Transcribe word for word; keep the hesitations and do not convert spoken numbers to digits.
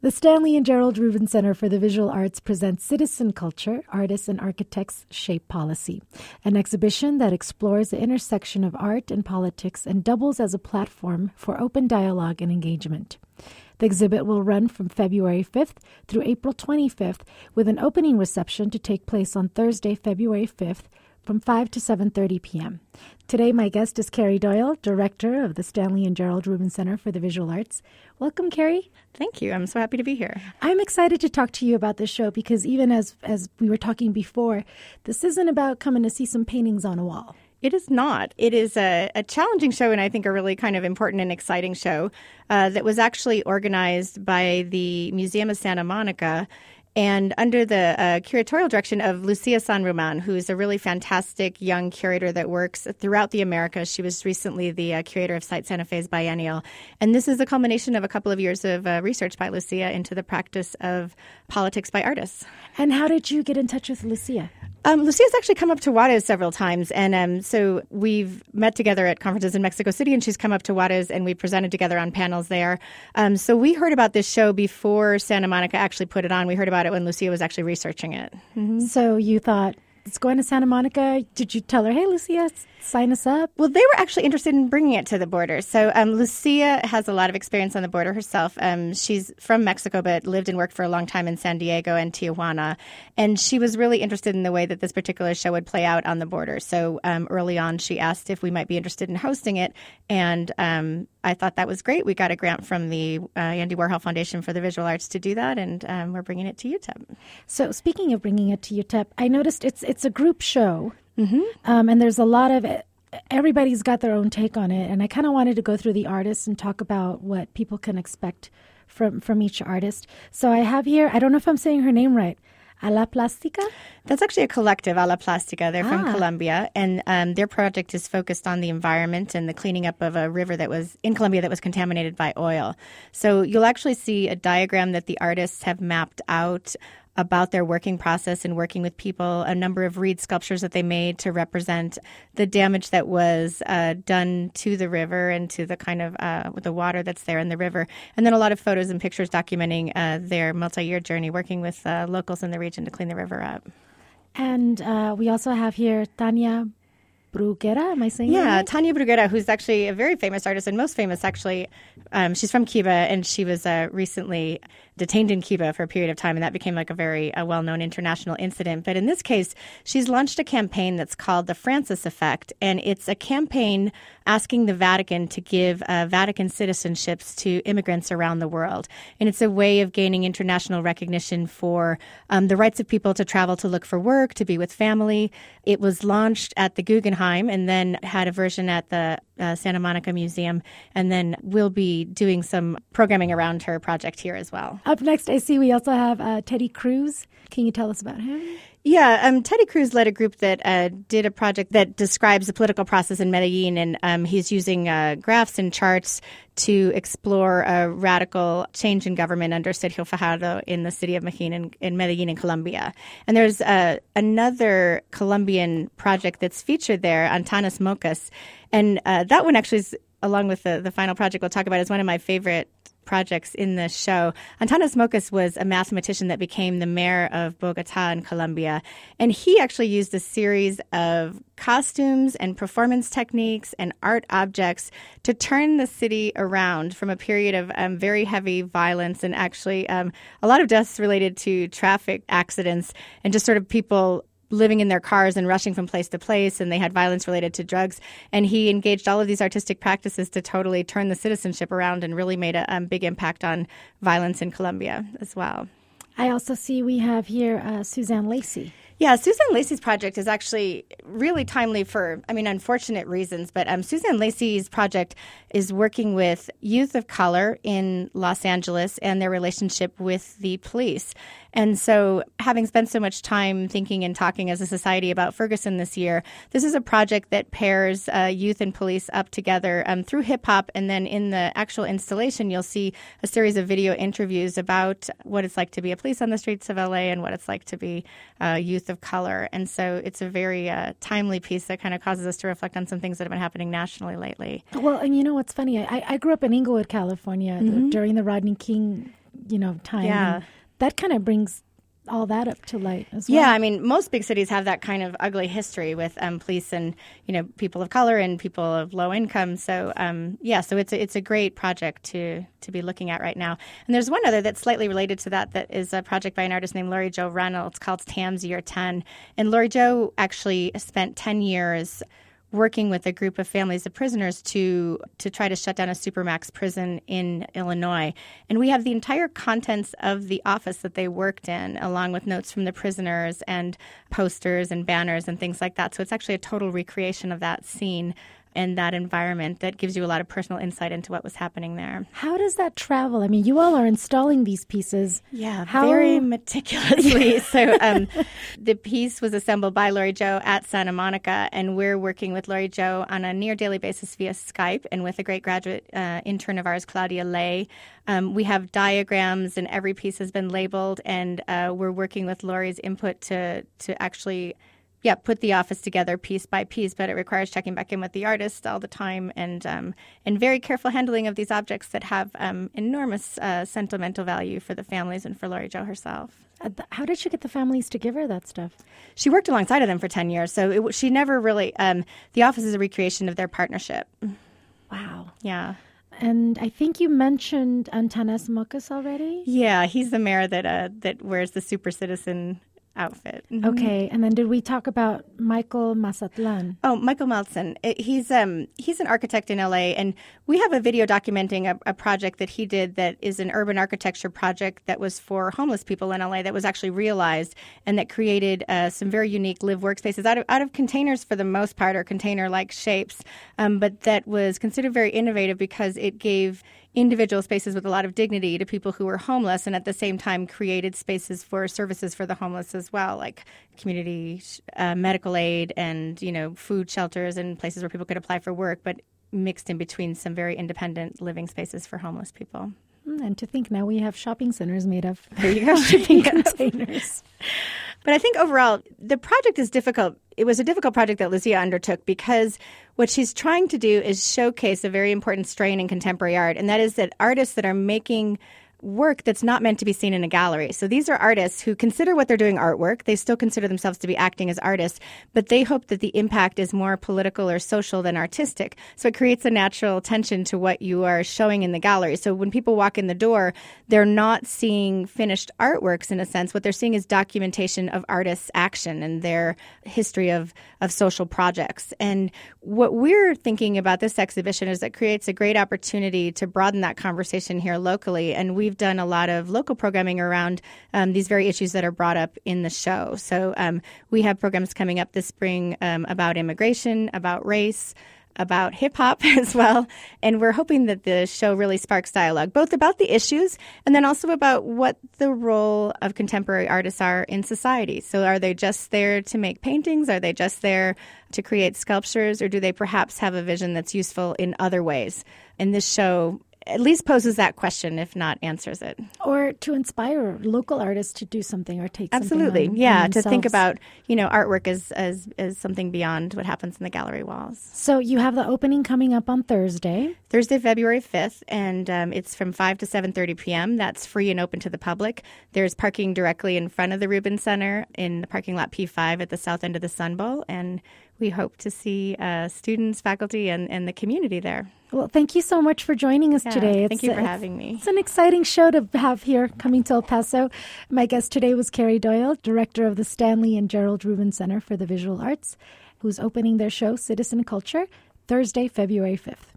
The Stanley and Gerald Rubin Center for the Visual Arts presents Citizen Culture, Artists and Architects Shape Policy, an exhibition that explores the intersection of art and politics and doubles as a platform for open dialogue and engagement. The exhibit will run from February fifth through April twenty-fifth, with an opening reception to take place on Thursday, February fifth, from five to seven thirty p.m. Today, my guest is Carrie Doyle, Director of the Stanley and Gerald Rubin Center for the Visual Arts. Welcome, Carrie. Thank you. I'm so happy to be here. I'm excited to talk to you about this show because even as, as we were talking before, this isn't about coming to see some paintings on a wall. It is not. It is a, a challenging show and I think a really kind of important and exciting show uh, that was actually organized by the Museum of Santa Monica and under the uh, curatorial direction of Lucia San Roman, who is a really fantastic young curator that works throughout the Americas. She was recently the uh, curator of Site Santa Fe's biennial. And this is a culmination of a couple of years of uh, research by Lucia into the practice of politics by artists. And how did you get in touch with Lucia? Um, Lucia's actually come up to Juarez several times, and um, so we've met together at conferences in Mexico City, and she's come up to Juarez, and we presented together on panels there. Um, so we heard about this show before Santa Monica actually put it on. We heard about it when Lucia was actually researching it. Mm-hmm. So you thought, it's going to Santa Monica. Did you tell her, hey, Lucia, sign us up? Well, they were actually interested in bringing it to the border. So um, Lucia has a lot of experience on the border herself. Um, she's from Mexico, but lived and worked for a long time in San Diego and Tijuana. And she was really interested in the way that this particular show would play out on the border. So um, early on, she asked if we might be interested in hosting it. And um, I thought that was great. We got a grant from the uh, Andy Warhol Foundation for the Visual Arts to do that. And um, we're bringing it to U T E P. So speaking of bringing it to U T E P, I noticed it's it's a group show. Mm-hmm. Um, and there's a lot of it. Everybody's got their own take on it. And I kind of wanted to go through the artists and talk about what people can expect from, from each artist. So I have here, I don't know if I'm saying her name right, Ala Plástica? That's actually a collective, Ala Plástica. They're ah. from Colombia, and um, their project is focused on the environment and the cleaning up of a river that was in Colombia that was contaminated by oil. So you'll actually see a diagram that the artists have mapped out about their working process and working with people, a number of reed sculptures that they made to represent the damage that was uh, done to the river and to the kind of uh, the water that's there in the river. And then a lot of photos and pictures documenting uh, their multi-year journey working with uh, locals in the region to clean the river up. And uh, we also have here Tania Bruguera, am I saying yeah, that right? Tania Bruguera, who's actually a very famous artist and most famous, actually. Um, she's from Cuba, and she was uh, recently detained in Cuba for a period of time, and that became like a very uh, well-known international incident. But in this case, she's launched a campaign that's called the Francis Effect, and it's a campaign asking the Vatican to give uh, Vatican citizenships to immigrants around the world. And it's a way of gaining international recognition for um, the rights of people to travel to look for work, to be with family. It was launched at the Guggenheim and then had a version at the uh, Santa Monica Museum, and then we'll be doing some programming around her project here as well. Up next, I see we also have uh, Teddy Cruz. Can you tell us about him? Yeah, um, Teddy Cruz led a group that uh, did a project that describes the political process in Medellin, and um, he's using uh, graphs and charts to explore a radical change in government under Sergio Fajardo in the city of Medellin in, in Medellin in Colombia. And there's uh, another Colombian project that's featured there, Antanas Mocas, and uh, that one actually is, along with the, the final project we'll talk about, is one of my favorite projects in the show. Antanas Mocas was a mathematician that became the mayor of Bogota in Colombia, and he actually used a series of costumes and performance techniques and art objects to turn the city around from a period of um, very heavy violence and actually um, a lot of deaths related to traffic accidents and just sort of people living in their cars and rushing from place to place, and they had violence related to drugs. And he engaged all of these artistic practices to totally turn the citizenship around and really made a um, big impact on violence in Colombia as well. I also see we have here uh, Suzanne Lacey. Yeah, Suzanne Lacey's project is actually really timely for, I mean, unfortunate reasons. But um, Suzanne Lacey's project is working with youth of color in Los Angeles and their relationship with the police. And so having spent so much time thinking and talking as a society about Ferguson this year, this is a project that pairs uh, youth and police up together um, through hip-hop. And then in the actual installation, you'll see a series of video interviews about what it's like to be a police on the streets of L A and what it's like to be uh, youth of color. And so it's a very uh, timely piece that kind of causes us to reflect on some things that have been happening nationally lately. Well, and you know what's funny? I, I grew up in Inglewood, California, mm-hmm. during the Rodney King you know, time. Yeah. And that kind of brings all that up to light as well. Yeah, I mean, most big cities have that kind of ugly history with um, police and, you know, people of color and people of low income. So, um, yeah, so it's a, it's a great project to to be looking at right now. And there's one other that's slightly related to that that is a project by an artist named Laurie Jo Reynolds called Tam's Year ten. And Laurie Jo actually spent ten years working with a group of families of prisoners to to try to shut down a supermax prison in Illinois. And we have the entire contents of the office that they worked in, along with notes from the prisoners and posters and banners and things like that. So it's actually a total recreation of that scene and that environment that gives you a lot of personal insight into what was happening there. How does that travel? I mean, you all are installing these pieces. Yeah, How... very meticulously. so um, the piece was assembled by Laurie Jo at Santa Monica, and we're working with Laurie Jo on a near daily basis via Skype and with a great graduate uh, intern of ours, Claudia Lay. Um, we have diagrams, and every piece has been labeled, and uh, we're working with Laurie's input to to actually Yeah, put the office together piece by piece, but it requires checking back in with the artist all the time and um, and very careful handling of these objects that have um, enormous uh, sentimental value for the families and for Laurie Jo herself. Uh, how did she get the families to give her that stuff? She worked alongside of them for ten years, so it, she never really um, – the office is a recreation of their partnership. Wow. Yeah. And I think you mentioned Antanas Mokas already? Yeah, he's the mayor that uh, that wears the super citizen outfit. Mm-hmm. Okay, and then did we talk about Michael Mazatlan? Oh, Michael Maltzen. He's um he's an architect in L A, and we have a video documenting a, a project that he did that is an urban architecture project that was for homeless people in L A that was actually realized and that created uh, some very unique live workspaces out of out of containers for the most part, or container-like shapes, um, but that was considered very innovative because it gave individual spaces with a lot of dignity to people who were homeless, and at the same time created spaces for services for the homeless as well, like community uh, medical aid and, you know, food shelters and places where people could apply for work, but mixed in between some very independent living spaces for homeless people. And to think now we have shopping centers made of there you go, shipping containers. But I think overall, the project is difficult. It was a difficult project that Lucia undertook because what she's trying to do is showcase a very important strain in contemporary art, and that is that artists that are making work that's not meant to be seen in a gallery. So these are artists who consider what they're doing artwork. They still consider themselves to be acting as artists, but they hope that the impact is more political or social than artistic. So it creates a natural tension to what you are showing in the gallery. So when people walk in the door, they're not seeing finished artworks in a sense. What they're seeing is documentation of artists' action and their history of, of social projects. And what we're thinking about this exhibition is it creates a great opportunity to broaden that conversation here locally. And we've done a lot of local programming around um, these very issues that are brought up in the show. So um, we have programs coming up this spring um, about immigration, about race, about hip-hop as well. And we're hoping that the show really sparks dialogue, both about the issues and then also about what the role of contemporary artists are in society. So are they just there to make paintings? Are they just there to create sculptures? Or do they perhaps have a vision that's useful in other ways? And this show at least poses that question, if not answers it. Or to inspire local artists to do something or take Absolutely. something on, yeah, on to think about, you know, artwork as, as, as something beyond what happens in the gallery walls. So you have the opening coming up on Thursday. Thursday, February fifth, and um, it's from five to seven thirty p.m. That's free and open to the public. There's parking directly in front of the Rubin Center in the parking lot P five at the south end of the Sun Bowl, and we hope to see uh, students, faculty, and, and the community there. Well, thank you so much for joining us yeah, today. Thank it's, you for it's, having me. It's an exciting show to have here coming to El Paso. My guest today was Carrie Doyle, director of the Stanley and Gerald Rubin Center for the Visual Arts, who's opening their show, Citizen Culture, Thursday, February fifth.